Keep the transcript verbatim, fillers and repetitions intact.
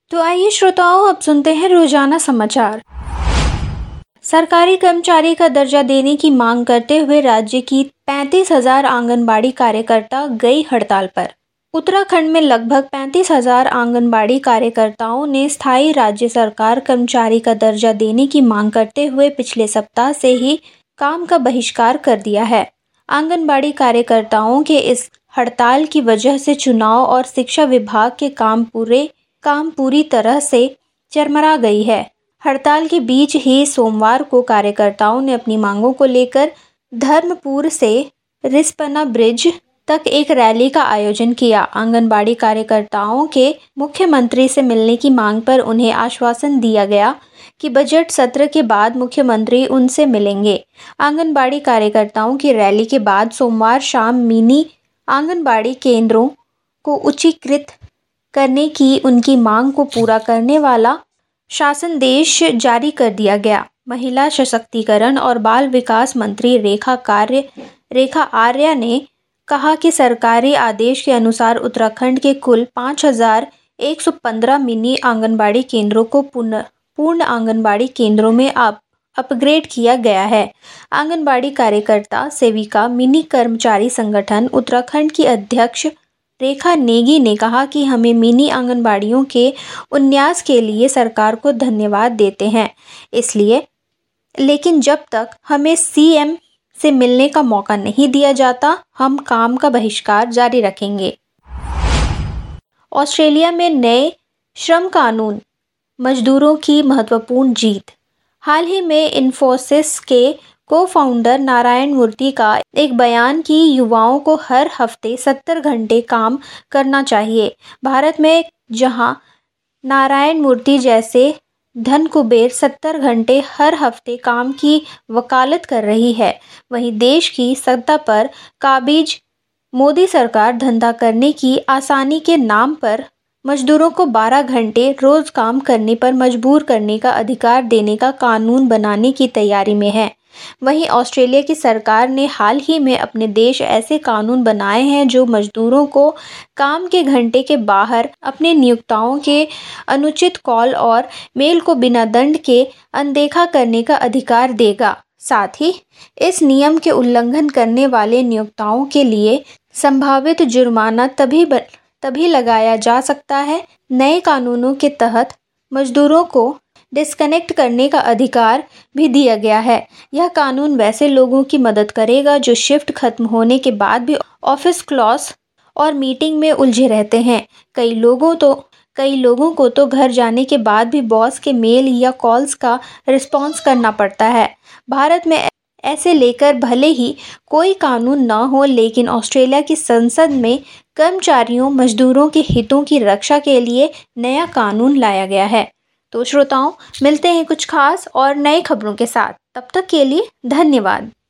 तो आइए श्रोताओं, अब सुनते हैं रोजाना समाचार। सरकारी कर्मचारी का दर्जा देने की मांग करते हुए राज्य की पैंतीस हजार आंगनबाड़ी कार्यकर्ता गई हड़ताल पर। उत्तराखंड में लगभग पैंतीस हजार आंगनबाड़ी कार्यकर्ताओं ने स्थायी राज्य सरकार कर्मचारी का दर्जा देने की मांग करते हुए पिछले सप्ताह से ही काम का बहिष्कार कर दिया है। आंगनबाड़ी कार्यकर्ताओं के इस हड़ताल की वजह से चुनाव और शिक्षा विभाग के काम पूरे काम पूरी तरह से चरमरा गई है। हड़ताल के बीच ही सोमवार को कार्यकर्ताओं ने अपनी मांगों को लेकर धर्मपुर से रिस्पना ब्रिज तक एक रैली का आयोजन किया। आंगनबाड़ी कार्यकर्ताओं के मुख्यमंत्री से मिलने की मांग पर उन्हें आश्वासन दिया गया कि बजट सत्र के बाद मुख्यमंत्री उनसे मिलेंगे। आंगनबाड़ी कार्यकर्ताओं की रैली के बाद सोमवार शाम मिनी आंगनबाड़ी केंद्रों को उच्चीकृत करने की उनकी मांग को पूरा करने वाला शासनादेश जारी कर दिया गया। महिला सशक्तिकरण और बाल विकास मंत्री रेखा कार्य रेखा आर्या ने कहा कि सरकारी आदेश के अनुसार उत्तराखंड के कुल पाँच हजार एक सौ पंद्रह मिनी आंगनबाड़ी केंद्रों को पूर्ण पूर्ण आंगनबाड़ी केंद्रों में अब अपग्रेड किया गया है। आंगनबाड़ी कार्यकर्ता सेविका मिनी कर्मचारी संगठन उत्तराखंड की अध्यक्ष रेखा नेगी ने कहा कि हमें मिनी आंगनबाड़ियों के उन्यास के लिए सरकार को धन्यवाद देते हैं, इसलिए लेकिन जब तक हमें सीएम से मिलने का मौका नहीं दिया जाता, हम काम का बहिष्कार जारी रखेंगे। ऑस्ट्रेलिया में नए श्रम कानून मजदूरों की महत्वपूर्ण जीत। हाल ही में इन्फोसिस के को-फाउंडर नारायण मूर्ति का एक बयान कि युवाओं को हर हफ्ते सत्तर घंटे काम करना चाहिए। भारत में जहां नारायण मूर्ति जैसे धन कुबेर सत्तर घंटे हर हफ्ते काम की वकालत कर रही है, वहीं देश की सत्ता पर काबिज मोदी सरकार धंधा करने की आसानी के नाम पर मजदूरों को बारह घंटे रोज काम करने पर मजबूर करने का अधिकार देने का कानून बनाने की तैयारी में है। वहीं ऑस्ट्रेलिया की सरकार ने हाल ही में अपने देश ऐसे कानून बनाए हैं जो मजदूरों को काम के घंटे के बाहर अपने नियोक्ताओं के अनुचित कॉल और मेल को बिना दंड के अनदेखा करने का अधिकार देगा। साथ ही इस नियम के उल्लंघन करने वाले नियोक्ताओं के लिए संभावित जुर्माना तभी तभी लगाया जा सकता है। नए कानूनों के तहत मजदूरों को डिस्कनेक्ट करने का अधिकार भी दिया गया है। यह कानून वैसे लोगों की मदद करेगा जो शिफ्ट खत्म होने के बाद भी ऑफिस क्लॉज और मीटिंग में उलझे रहते हैं। कई लोगों तो कई लोगों को तो घर जाने के बाद भी बॉस के मेल या कॉल्स का रिस्पॉन्स करना पड़ता है। भारत में ऐसे लेकर भले ही कोई कानून न हो, लेकिन ऑस्ट्रेलिया की संसद में कर्मचारियों मजदूरों के हितों की रक्षा के लिए नया कानून लाया गया है। तो श्रोताओं, मिलते हैं कुछ खास और नए खबरों के साथ। तब तक के लिए धन्यवाद।